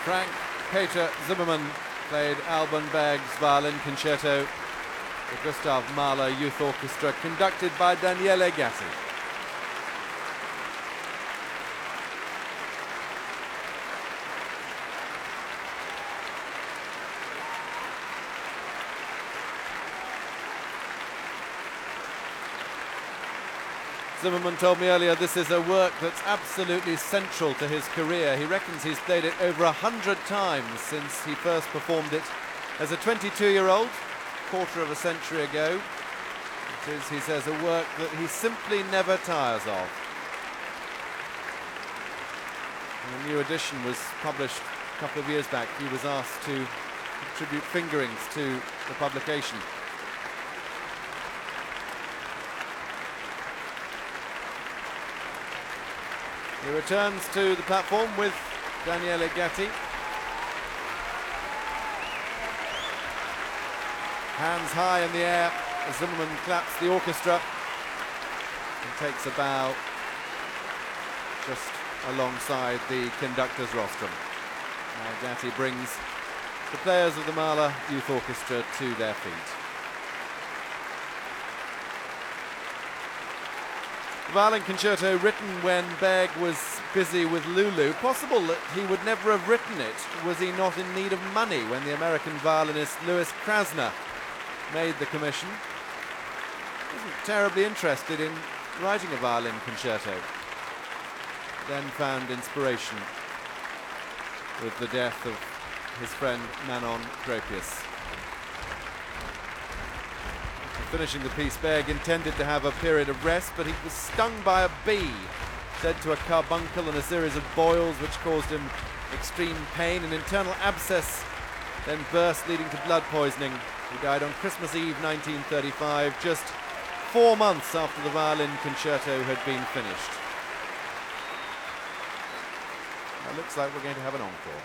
Frank Peter Zimmermann played Alban Berg's violin concerto, the Gustav Mahler Youth Orchestra, conducted by Daniele Gatti. Zimmermann told me earlier this is a work that's absolutely central to his career. He reckons he's played it over 100 times since he first performed it as a 22-year-old, quarter of a century ago. It is, he says, a work that he simply never tires of. And a new edition was published a couple of years back. He was asked to contribute fingerings to the publication. He returns to the platform with Daniele Gatti. Hands high in the air as Zimmermann claps the orchestra and takes a bow just alongside the conductor's rostrum. Now Gatti brings the players of the Mahler Youth Orchestra to their feet. The violin concerto written when Berg was busy with Lulu. Possible that he would never have written it was he not in need of money when the American violinist Louis Krasner made the commission. He wasn't terribly interested in writing a violin concerto. Then found inspiration with the death of his friend Manon Gropius. Finishing the piece, Berg intended to have a period of rest, but he was stung by a bee, led to a carbuncle and a series of boils which caused him extreme pain. An internal abscess then burst, leading to blood poisoning. He died on Christmas Eve 1935, just 4 months after the violin concerto had been finished. Now, it looks like we're going to have an encore.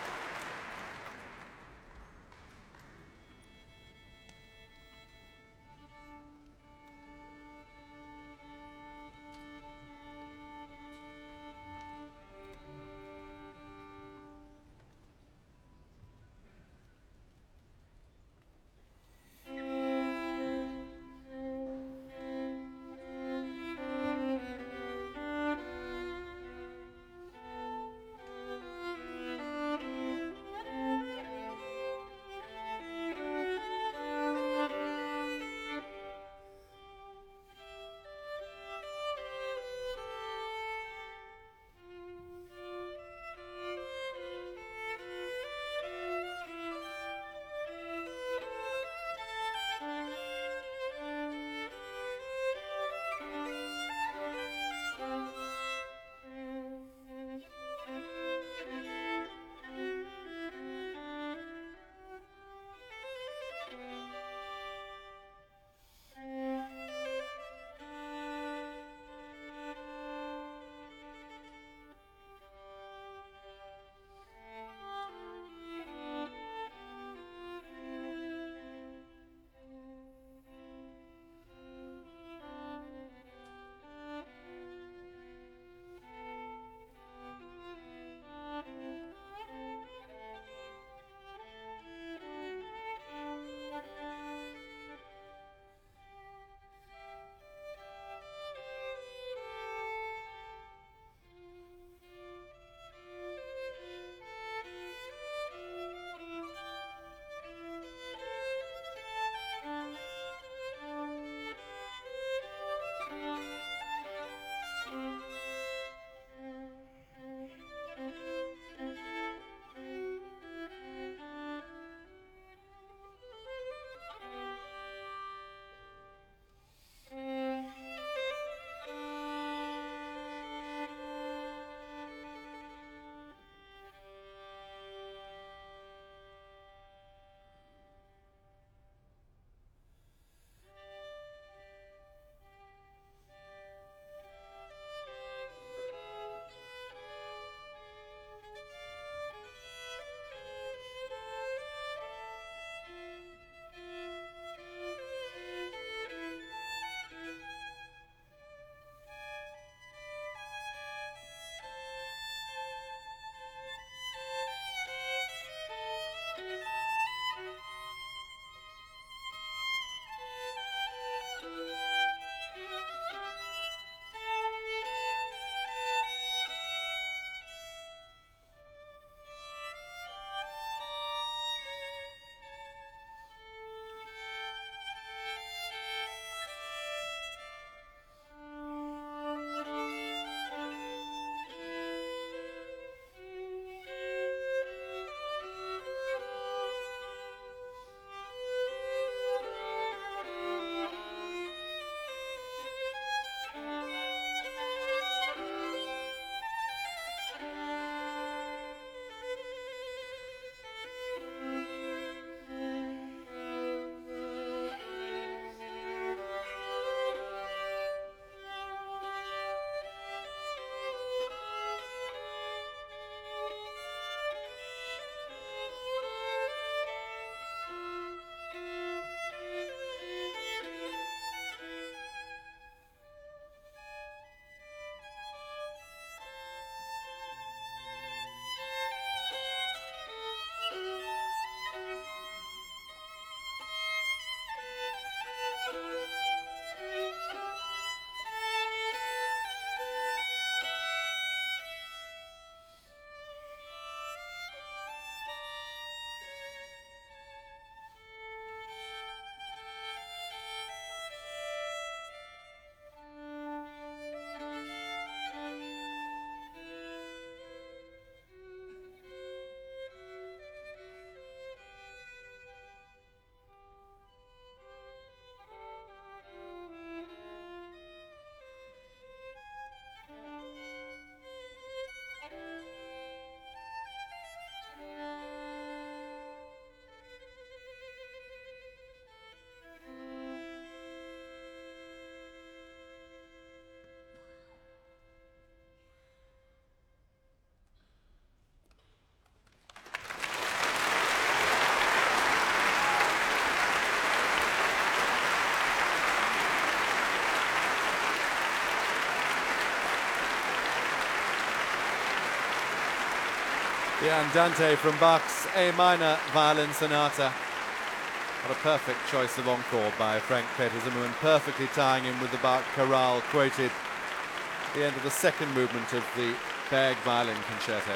The Andante from Bach's A minor violin sonata. What a perfect choice of encore by Frank Peter Zimmermann, perfectly tying in with the Bach chorale quoted at the end of the second movement of the Berg violin concerto.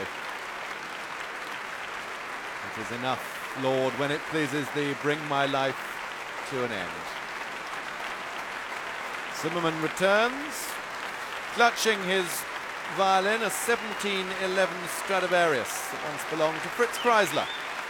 It is enough, Lord, when it pleases thee, bring my life to an end. Zimmermann returns, clutching his violin, a 1711 Stradivarius that once belonged to Fritz Kreisler.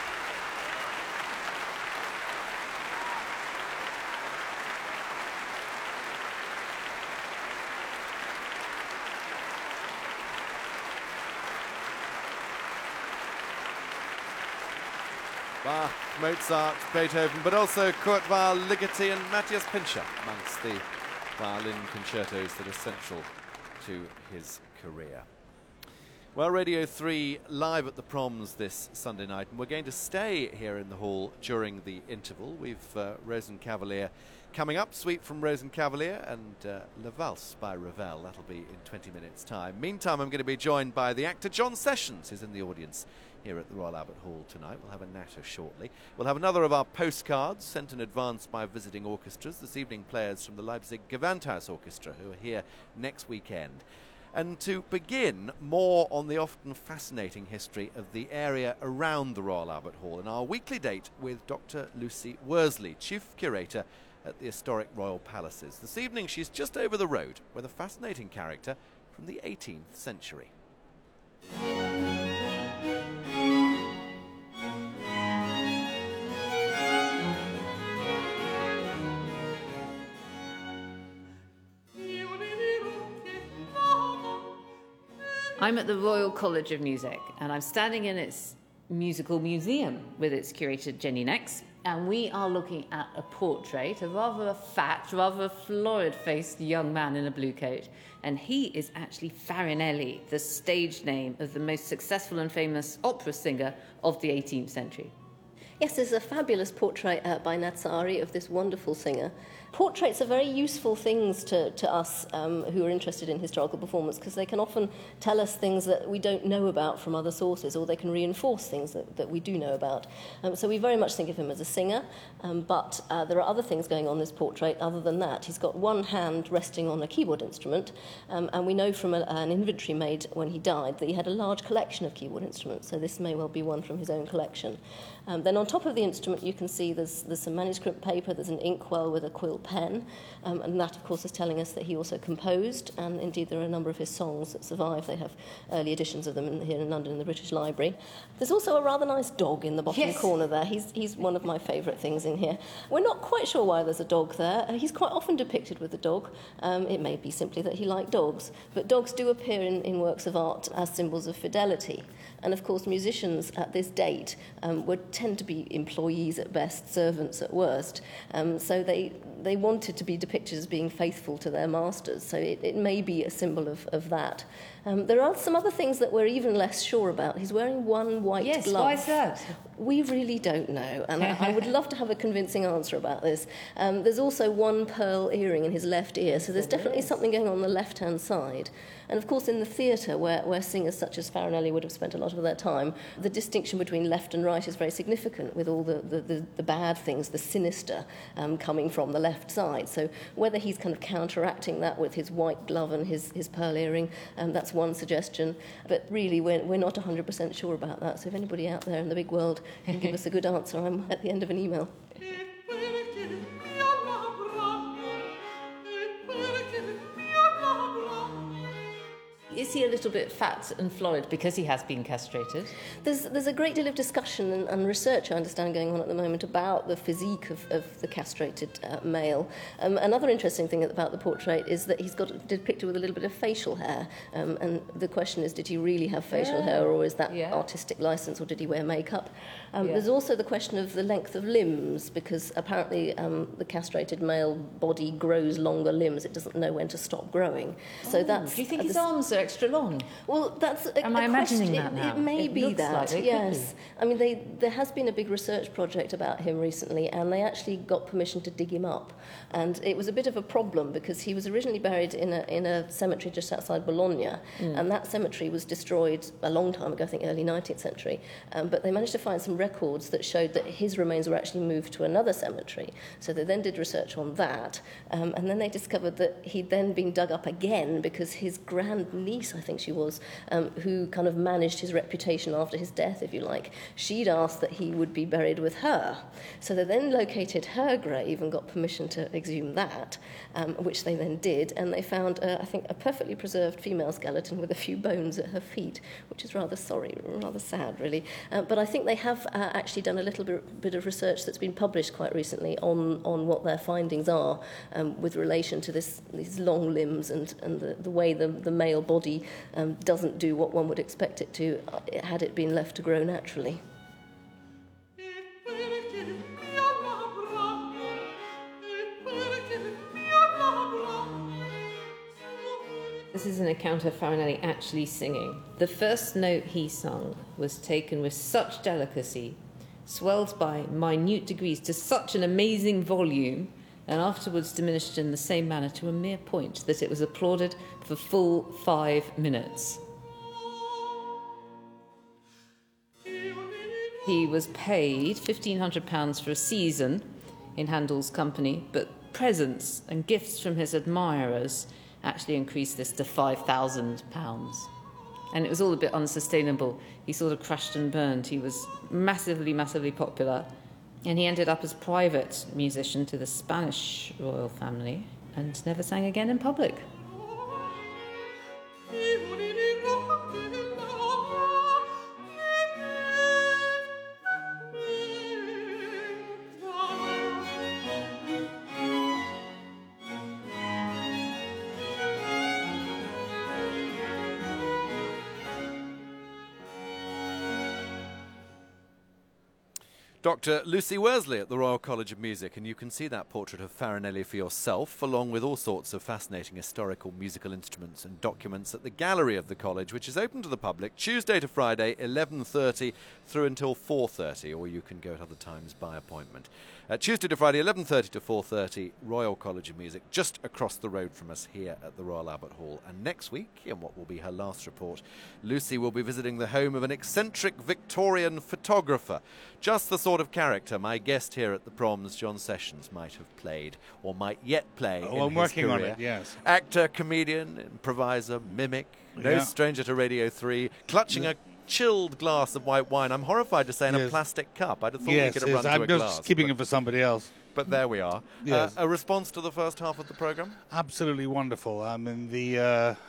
Bach, Mozart, Beethoven, but also Kurt Weill, Ligeti and Matthias Pincher amongst the violin concertos that are central to his career. Well, Radio 3 live at the Proms this Sunday night, and we're going to stay here in the hall during the interval. We've Rosenkavalier coming up, Suite from Rosenkavalier, and La Valse by Ravel. That'll be in 20 minutes' time. Meantime, I'm going to be joined by the actor John Sessions, who's in the audience here at the Royal Albert Hall tonight. We'll have a natter shortly. We'll have another of our postcards sent in advance by visiting orchestras. This evening, players from the Leipzig Gewandhaus Orchestra, who are here next weekend. And to begin, more on the often fascinating history of the area around the Royal Albert Hall in our weekly date with Dr. Lucy Worsley, Chief Curator at the Historic Royal Palaces. This evening, she's just over the road with a fascinating character from the 18th century. I'm at the Royal College of Music, and I'm standing in its musical museum with its curator Jenny Nex, and we are looking at a portrait of rather a fat, rather florid-faced young man in a blue coat, and he is actually Farinelli, the stage name of the most successful and famous opera singer of the 18th century. Yes, there's a fabulous portrait by Nazzari of this wonderful singer. Portraits are very useful things to us who are interested in historical performance, because they can often tell us things that we don't know about from other sources, or they can reinforce things that we do know about. So we very much think of him as a singer, but there are other things going on in this portrait other than that. He's got one hand resting on a keyboard instrument, and we know from an inventory made when he died that he had a large collection of keyboard instruments, so this may well be one from his own collection. Then on top of the instrument you can see there's some manuscript paper, there's an inkwell with a quill pen, and that of course is telling us that he also composed, and indeed there are a number of his songs that survive. They have early editions of them here in London in the British Library. There's also a rather nice dog in the bottom corner there. He's one of my favourite things in here. We're not quite sure why there's a dog there. He's quite often depicted with a dog. It may be simply that he liked dogs, but dogs do appear in works of art as symbols of fidelity. And of course musicians at this date would tend to be employees at best, servants at worst. So they wanted to be depicted as being faithful to their masters. So it may be a symbol of that. There are some other things that we're even less sure about. He's wearing one white glove. Yes, why is that? We really don't know, and I would love to have a convincing answer about this. There's also one pearl earring in his left ear, so there's definitely something going on the left-hand side. And of course in the theatre, where singers such as Farinelli would have spent a lot of their time, the distinction between left and right is very significant, with all the bad things, the sinister, coming from the left side. So whether he's kind of counteracting that with his white glove and his pearl earring, that's one suggestion. But really, we're not 100% sure about that. So if anybody out there in the big world can give us a good answer, I'm at the end of an email. Is he a little bit fat and florid because he has been castrated? There's a great deal of discussion and research, I understand, going on at the moment about the physique of the castrated male. Another interesting thing about the portrait is that he's got depicted with a little bit of facial hair. And the question is, did he really have facial hair, or is that artistic license, or did he wear makeup? There's also the question of the length of limbs, because apparently the castrated male body grows longer limbs. It doesn't know when to stop growing. So that's... Do you think his arms are extra extra long. Well, that's Am I imagining question. that now? It may It be looks that, like it could yes. I mean, there has been a big research project about him recently, and they actually got permission to dig him up. And it was a bit of a problem because he was originally buried in a cemetery just outside Bologna, and that cemetery was destroyed a long time ago, I think early 19th century. But they managed to find some records that showed that his remains were actually moved to another cemetery. So they then did research on that, and then they discovered that he'd then been dug up again because his grandniece, I think she was, who kind of managed his reputation after his death, if you like, she'd asked that he would be buried with her. So they then located her grave and got permission to exhume that, which they then did, and they found, I think, a perfectly preserved female skeleton with a few bones at her feet, which is rather sad, really. But I think they have actually done a little bit of research that's been published quite recently on what their findings are with relation to these long limbs and the way the male body doesn't do what one would expect it to had it been left to grow naturally. This is an account of Farinelli actually singing. The first note he sung was taken with such delicacy, swelled by minute degrees to such an amazing volume, and afterwards diminished in the same manner to a mere point, that it was applauded for full 5 minutes. He was paid £1,500 for a season in Handel's company, but presents and gifts from his admirers actually increased this to £5,000. And it was all a bit unsustainable. He sort of crashed and burned. He was massively, massively popular. And he ended up as private musician to the Spanish royal family and never sang again in public. Dr. Lucy Worsley at the Royal College of Music, and you can see that portrait of Farinelli for yourself, along with all sorts of fascinating historical musical instruments and documents at the gallery of the college, which is open to the public Tuesday to Friday, 11:30 through until 4:30, or you can go at other times by appointment. Tuesday to Friday, 11:30 to 4:30, Royal College of Music, just across the road from us here at the Royal Albert Hall. And next week, in what will be her last report, Lucy will be visiting the home of an eccentric Victorian photographer, just the sort of character my guest here at the Proms, John Sessions, might have played, or might yet play in I'm his working career. on it, yes. Actor, comedian, improviser, mimic, no stranger to Radio 3, clutching a chilled glass of white wine. I'm horrified to say in a plastic cup. I'd have thought you could have run to I'm a just glass. keeping it for somebody else. But there we are. Yes. A response to the first half of the programme? Absolutely wonderful. I mean, the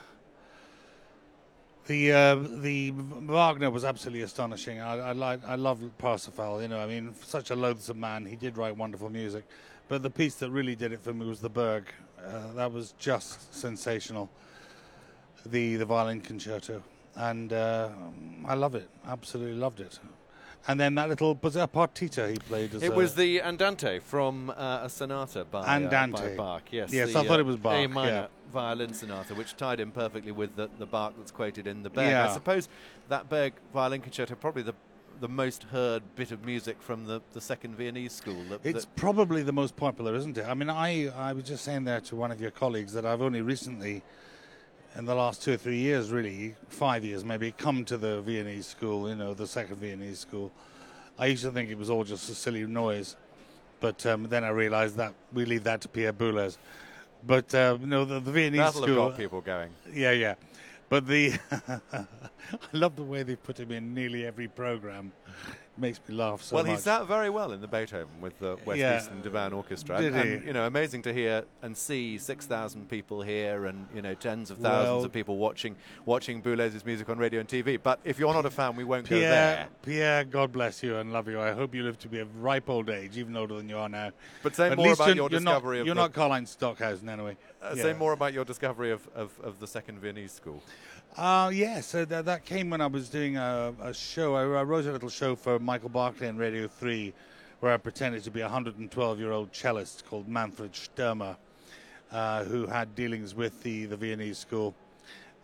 Wagner was absolutely astonishing. I love Parsifal. You know, I mean, such a loathsome man. He did write wonderful music, but the piece that really did it for me was the Berg. That was just sensational. The violin concerto, and I love it. Absolutely loved it. And then that little, was it a partita he played? It was the Andante from a sonata by Bach. Yes, I thought it was Bach. A minor violin sonata, which tied in perfectly with the Bach that's quoted in the Berg. I suppose that Berg violin concerto probably the most heard bit of music from the Second Viennese School. It's probably the most popular, isn't it? I mean, I was just saying there to one of your colleagues that I've only recently, in the last 2 or 3 years, really, 5 years maybe, come to the Viennese School, you know, the Second Viennese School. I used to think it was all just a silly noise, but then I realised that we leave that to Pierre Boulez. But, no, the Viennese School... That'll have got people going. Yeah. But I love the way they put him in nearly every programme. It makes me laugh so much. Well, he sat very well in the Beethoven with the Westminster Divan Orchestra. Did he? And, you know, amazing to hear and see 6,000 people here and, you know, tens of thousands of people watching Boulez's music on radio and TV. But if you're not a fan, we won't go there. Pierre, God bless you and love you. I hope you live to be a ripe old age, even older than you are now. But say more about your discovery of... You're not Karl-Heinz Stockhausen, anyway. Say more about your discovery of the Second Viennese School. So that came when I was doing a show. I wrote a little show for Michael Barclay on Radio 3 where I pretended to be a 112-year-old cellist called Manfred Stürmer, who had dealings with the Viennese School.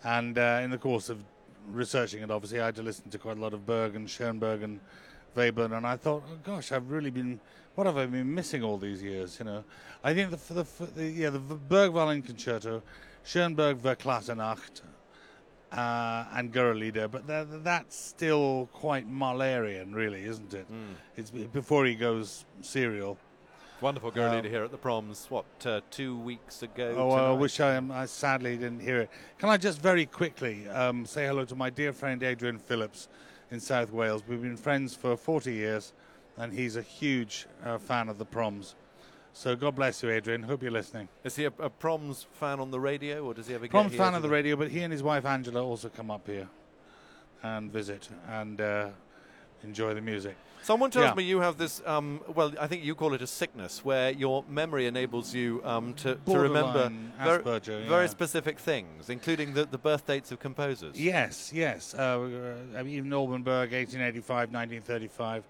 And in the course of researching it, obviously, I had to listen to quite a lot of Berg and Schoenberg and Webern, and I thought, oh gosh, what have I been missing all these years? I think the Berg Violin Concerto, Schoenberg Verklassenacht, and Gurrelieder, but that's still quite Mahlerian, really, isn't it? It's before he goes serial. Wonderful Gurrelieder here at the Proms, 2 weeks ago tonight? I sadly didn't hear it. Can I just very quickly say hello to my dear friend Adrian Phillips in South Wales. We've been friends for 40 years, and he's a huge fan of the Proms. So God bless you, Adrian. Hope you're listening. Is he a Proms fan on the radio, or does he ever Proms get fan on the radio, but he and his wife Angela also come up here and visit and enjoy the music. Someone tells me you have this, I think you call it a sickness, where your memory enables you to remember very specific things, including the birth dates of composers. Yes. Even Alban Berg, 1885, 1935.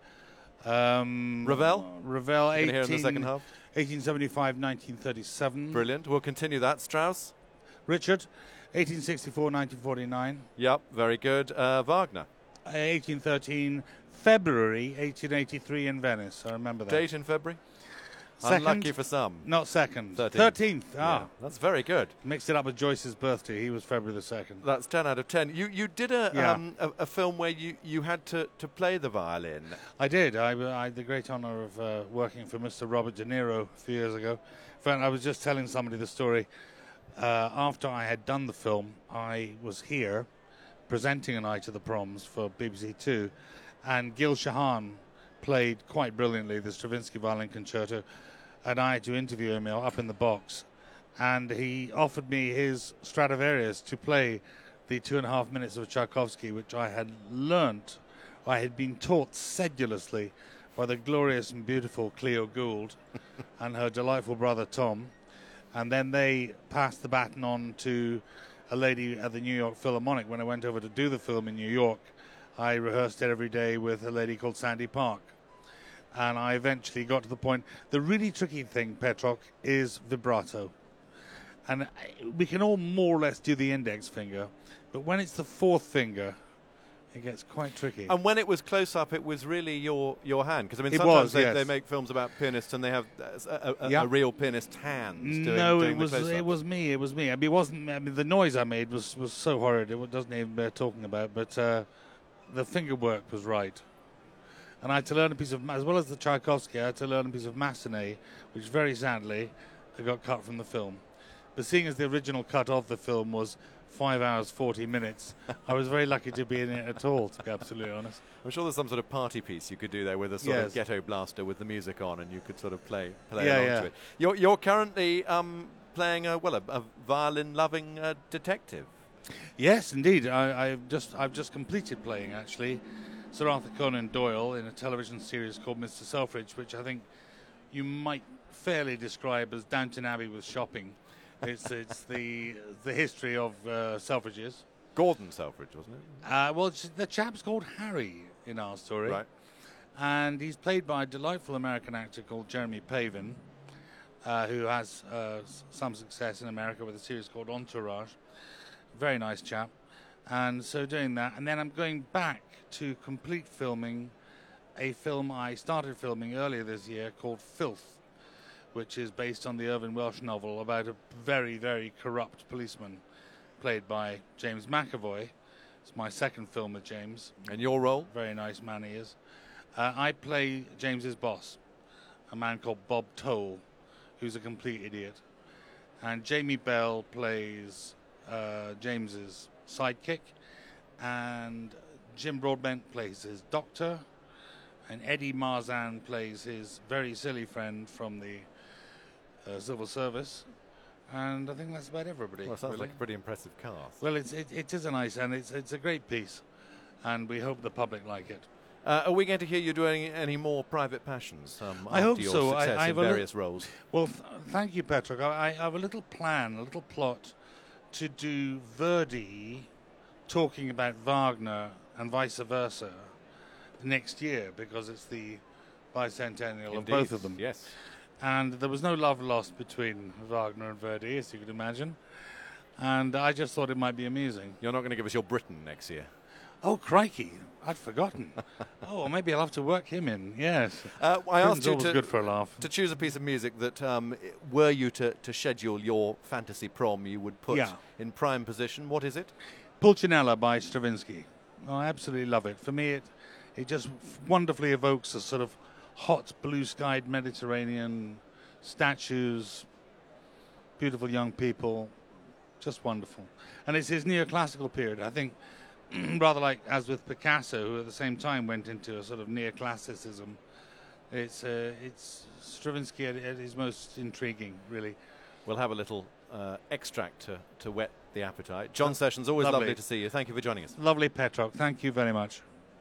Ravel, here in the second half. 1875, 1937. Brilliant. We'll continue that. Strauss? Richard, 1864, 1949. Yep, very good. Wagner? 1813, February 1883 in Venice. I remember that. Date in February? Second, unlucky for some. Not second. 13th. Ah, that's very good. Mixed it up with Joyce's birthday. He was February the 2nd. That's 10 out of 10. You did a film where you had to play the violin. I did. I had the great honour of working for Mr. Robert De Niro a few years ago. In fact, I was just telling somebody the story. After I had done the film, I was here presenting a night at the Proms for BBC Two, and Gil Shahan played quite brilliantly the Stravinsky Violin Concerto, and I had to interview him up in the box, and he offered me his Stradivarius to play the 2.5 minutes of Tchaikovsky, which I had been taught sedulously by the glorious and beautiful Cleo Gould and her delightful brother Tom, and then they passed the baton on to a lady at the New York Philharmonic. When I went over to do the film in New York, I rehearsed it every day with a lady called Sandy Park. And I eventually got to the point. The really tricky thing, Petrok, is vibrato. And we can all more or less do the index finger, but when it's the fourth finger, it gets quite tricky. And when it was close up, it was really your hand. Because, I mean, sometimes they make films about pianists and they have a real pianist's hands doing it was me. I mean, it wasn't. I mean, the noise I made was so horrid. It doesn't even bear talking about. But the finger work was right. And I had to learn a piece of, as well as the Tchaikovsky, I had to learn a piece of Massenet, which very sadly got cut from the film. But seeing as the original cut of the film was 5 hours, 40 minutes, I was very lucky to be in it at all, to be absolutely honest. I'm sure there's some sort of party piece you could do there with a sort of ghetto blaster with the music on, and you could sort of play along to it. You're currently playing a violin-loving detective. Yes, indeed. I've just completed playing, actually, Sir Arthur Conan Doyle in a television series called Mr. Selfridge, which I think you might fairly describe as Downton Abbey with shopping. It's the history of Selfridges. Gordon Selfridge, wasn't it? Well, the chap's called Harry in our story. Right. And he's played by a delightful American actor called Jeremy Pavin, who has some success in America with a series called Entourage. Very nice chap. And so doing that. And then I'm going back to complete filming a film I started filming earlier this year called Filth, which is based on the Irvine Welsh novel about a very, very corrupt policeman played by James McAvoy. It's my second film with James. And your role? Very nice man he is. I play James's boss, a man called Bob Toll, who's a complete idiot. And Jamie Bell plays James's sidekick, and Jim Broadbent plays his doctor, and Eddie Marzan plays his very silly friend from the civil service, and I think that's about everybody. Well, sounds like a pretty impressive cast. Well, it is a nice, and it's a great piece, and we hope the public like it. Are we going to hear you doing any more Private Passions? I hope your so. Success I in various roles. Well, thank you, Petrok. I have a little plan, a little plot to do Verdi talking about Wagner and vice versa next year, because it's the bicentennial of both of them. Yes. And there was no love lost between Wagner and Verdi, as you could imagine. and I just thought it might be amusing. You're not going to give us your Britain next year. Oh, crikey, I'd forgotten. Oh, maybe I'll have to work him in, yes. I asked you always good for a laugh. to choose a piece of music that, were you to schedule your fantasy prom, you would put in prime position. What is it? Pulcinella by Stravinsky. Oh, I absolutely love it. For me, it just wonderfully evokes a sort of hot, blue-skied Mediterranean, statues, beautiful young people, just wonderful. And it's his neoclassical period, I think, rather like as with Picasso, who at the same time went into a sort of neoclassicism. It's Stravinsky at his most intriguing, really. We'll have a little extract to whet the appetite. John Sessions, always lovely to see you. Thank you for joining us. Lovely, Petrock. Thank you very much.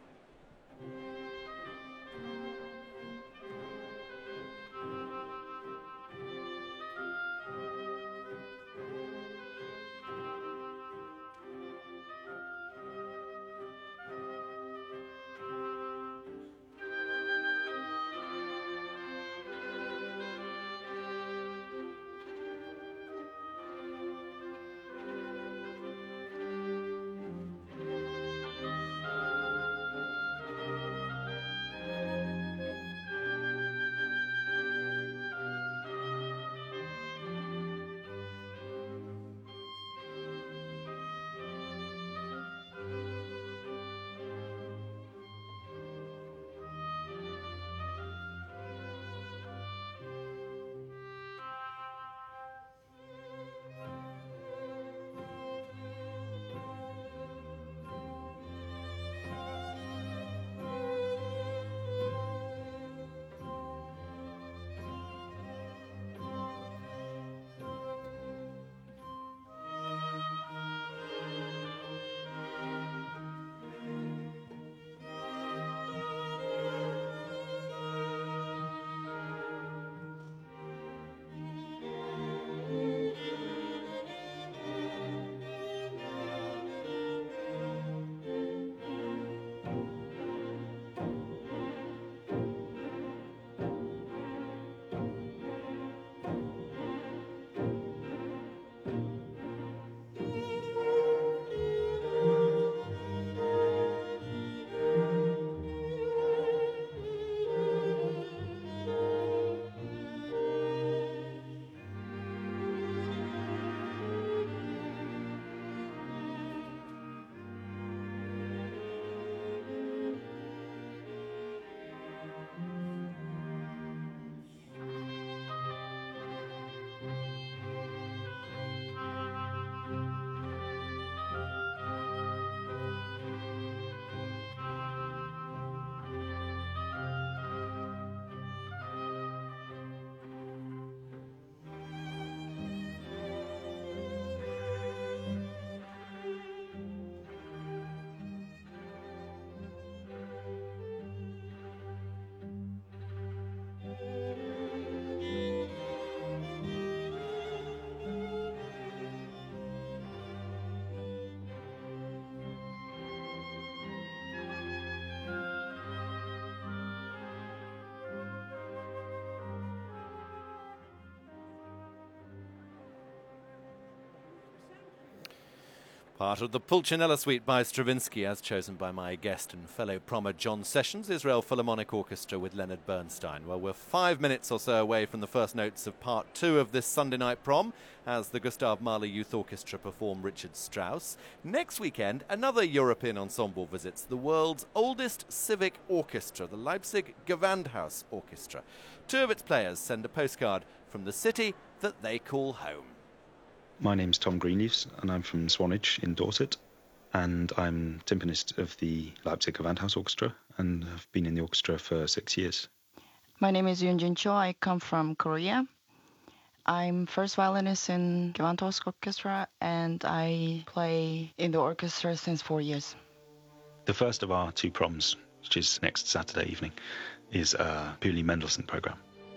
Part of the Pulcinella Suite by Stravinsky, as chosen by my guest and fellow prommer John Sessions, Israel Philharmonic Orchestra with Leonard Bernstein. Well, we're 5 minutes or so away from the first notes of part 2 of this Sunday night prom, as the Gustav Mahler Youth Orchestra perform Richard Strauss. Next weekend, another European ensemble visits the world's oldest civic orchestra, the Leipzig Gewandhaus Orchestra. 2 of its players send a postcard from the city that they call home. My name's Tom Greenleaves, and I'm from Swanage in Dorset, and I'm timpanist of the Leipzig Gewandhaus Orchestra, and have been in the orchestra for 6 years. My name is Yoonjin Cho. I come from Korea. I'm first violinist in Gewandhaus Orchestra, and I play in the orchestra since 4 years. The first of our 2 proms, which is next Saturday evening, is a purely Mendelssohn program.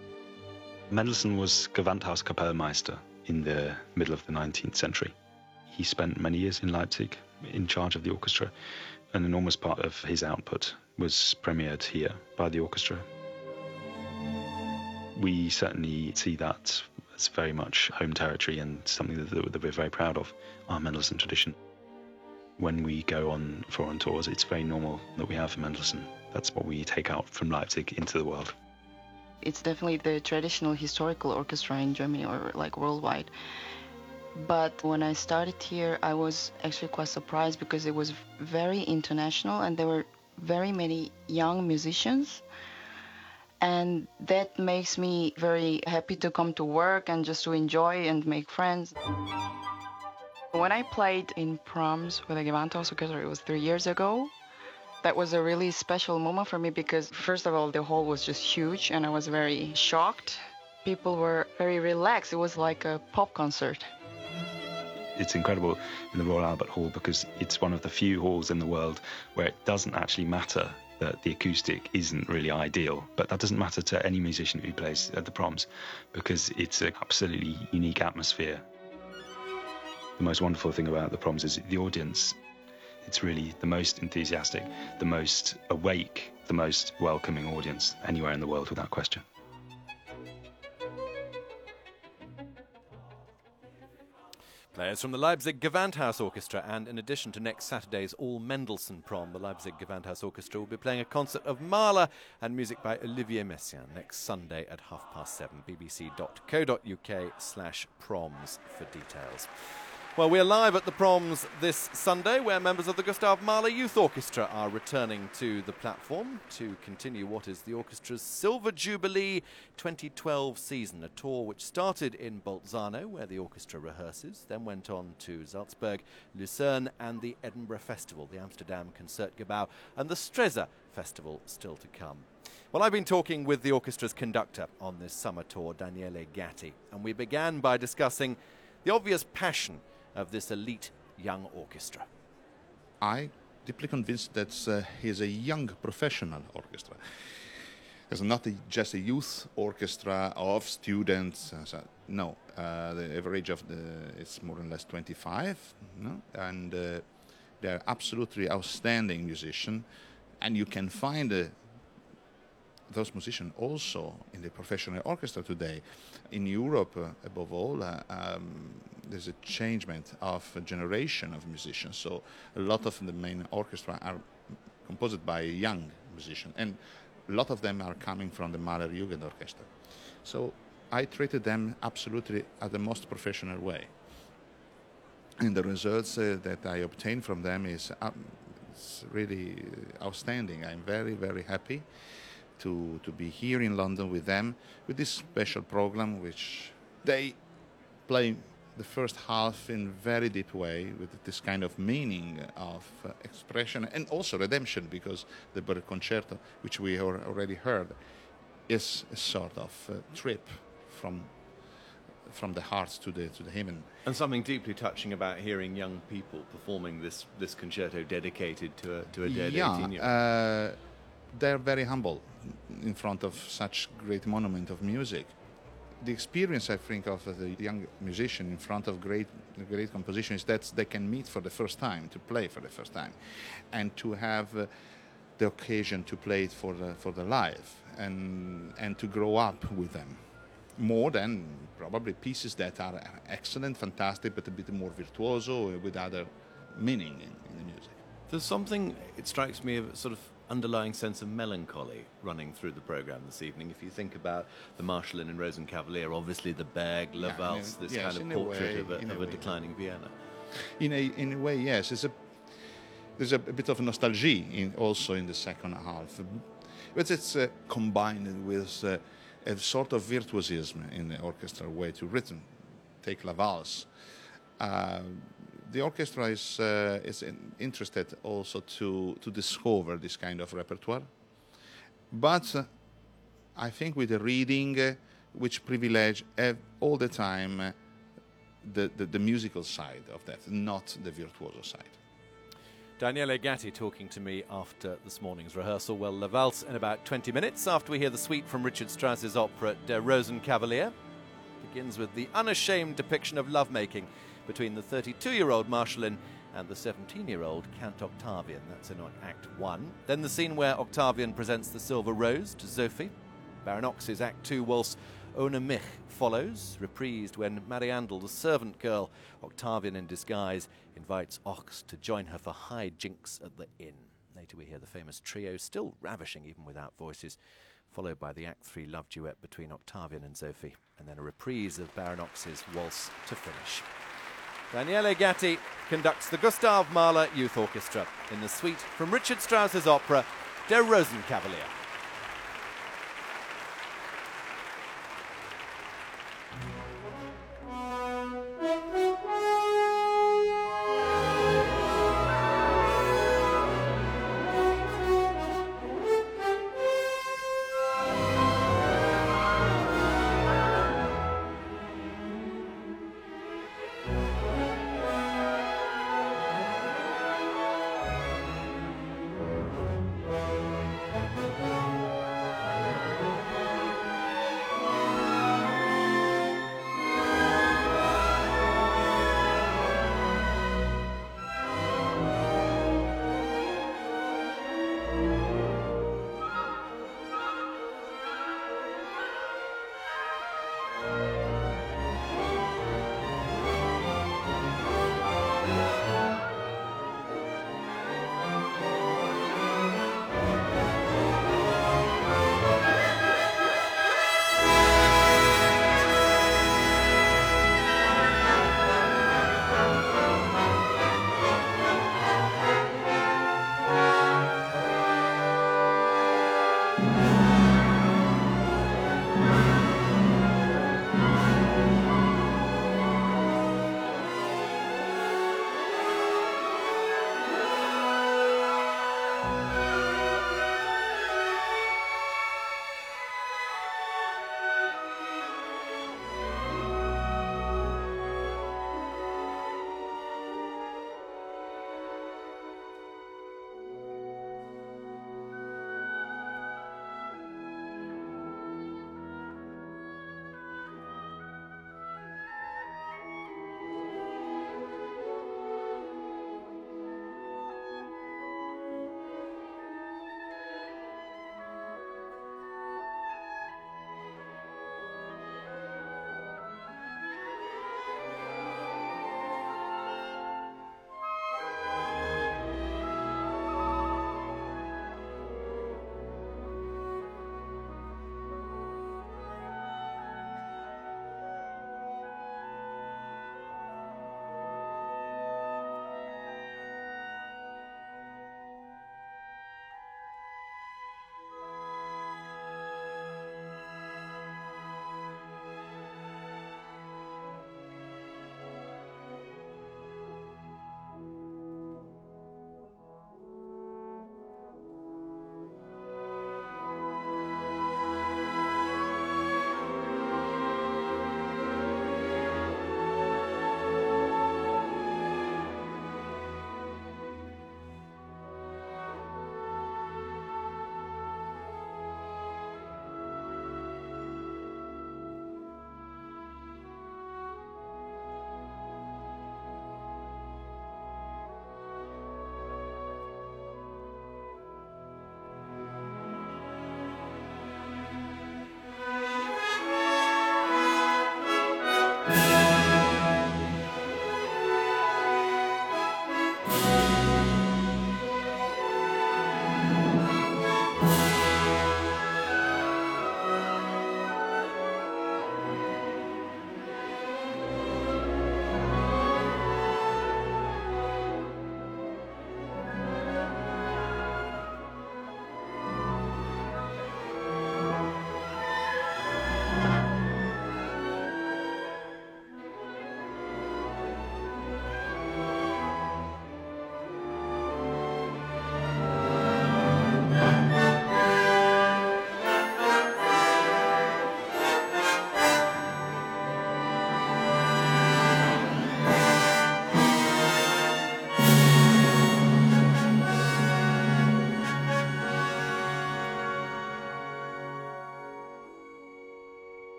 Mendelssohn was Gewandhaus Kapellmeister in the middle of the 19th century. He spent many years in Leipzig in charge of the orchestra. An enormous part of his output was premiered here by the orchestra. We certainly see that That's very much home territory and something that we're very proud of, our Mendelssohn tradition. When we go on foreign tours, it's very normal that we have Mendelssohn. That's what we take out from Leipzig into the world. It's definitely the traditional historical orchestra in Germany or like worldwide. But when I started here, I was actually quite surprised because it was very international and there were very many young musicians. And that makes me very happy to come to work and just to enjoy and make friends. When I played in Proms with the Gewandhaus Orchestra, it was 3 years ago. That was a really special moment for me because, first of all, the hall was just huge and I was very shocked. People were very relaxed. It was like a pop concert. It's incredible in the Royal Albert Hall because it's one of the few halls in the world where it doesn't actually matter that the acoustic isn't really ideal, but that doesn't matter to any musician who plays at the Proms because it's an absolutely unique atmosphere. The most wonderful thing about the Proms is the audience. It's really the most enthusiastic, the most awake, the most welcoming audience anywhere in the world without question. Players from the Leipzig Gewandhaus Orchestra, and in addition to next Saturday's all Mendelssohn Prom, the Leipzig Gewandhaus Orchestra will be playing a concert of Mahler and music by Olivier Messiaen next Sunday at 7:30. bbc.co.uk/proms for details. Well, we're live at the Proms this Sunday, where members of the Gustav Mahler Youth Orchestra are returning to the platform to continue what is the orchestra's Silver Jubilee 2012 season, a tour which started in Bolzano, where the orchestra rehearses, then went on to Salzburg, Lucerne and the Edinburgh Festival, the Amsterdam Concertgebouw and the Stresa Festival still to come. Well, I've been talking with the orchestra's conductor on this summer tour, Daniele Gatti, and we began by discussing the obvious passion of this elite young orchestra. I'm deeply convinced that he's a young professional orchestra. It's not just a youth orchestra of students. No, the average of it's more or less 25, no? And they're absolutely outstanding musicians, and you can find those musicians also in the professional orchestra today. In Europe, above all, there's a changement of a generation of musicians. So a lot of the main orchestra are composed by young musicians, and a lot of them are coming from the Mahler Jugendorchester. So I treated them absolutely at the most professional way. And the results that I obtained from them is it's really outstanding. I'm very, very happy to be here in London with them, with this special program, which they play the first half in very deep way, with this kind of meaning of expression and also redemption, because the Berg Concerto, which we already heard, is a sort of trip from the heart to the heaven. And something deeply touching about hearing young people performing this concerto dedicated to a dead 18-year-old. They're very humble in front of such great monument of music. The experience, I think, of the young musician in front of great composition is that they can meet for the first time, to play for the first time, and to have the occasion to play it for the live, and to grow up with them, more than probably pieces that are excellent, fantastic, but a bit more virtuoso, with other meaning in the music. There's something, it strikes me, of a sort of underlying sense of melancholy running through the programme this evening. If you think about the Marschallin and Rosenkavalier, obviously the Berg, La Valse, this kind of portrait of a declining Vienna. In a way, yes. There's a bit of nostalgia also in the second half. But it's combined with a sort of virtuosism in the orchestral way to rhythm. Take La Valse. The orchestra is interested also to discover this kind of repertoire, but I think with the reading, which privilege all the time the musical side of that, not the virtuoso side. Daniele Gatti talking to me after this morning's rehearsal. Well, La Valse in about 20 minutes, after we hear the suite from Richard Strauss's opera Der Rosenkavalier. Begins with the unashamed depiction of lovemaking between the 32-year-old Marschallin and the 17-year-old Count Octavian. That's in Act 1. Then the scene where Octavian presents the silver rose to Sophie. Baron Ochs's Act 2 waltz Ona Mich follows, reprised when Mariandel, the servant girl, Octavian in disguise, invites Ox to join her for high jinks at the inn. Later we hear the famous trio, still ravishing even without voices, followed by the Act 3 love duet between Octavian and Sophie, and then a reprise of Baron Ox's waltz to finish. Daniele Gatti conducts the Gustav Mahler Youth Orchestra in the suite from Richard Strauss's opera Der Rosenkavalier.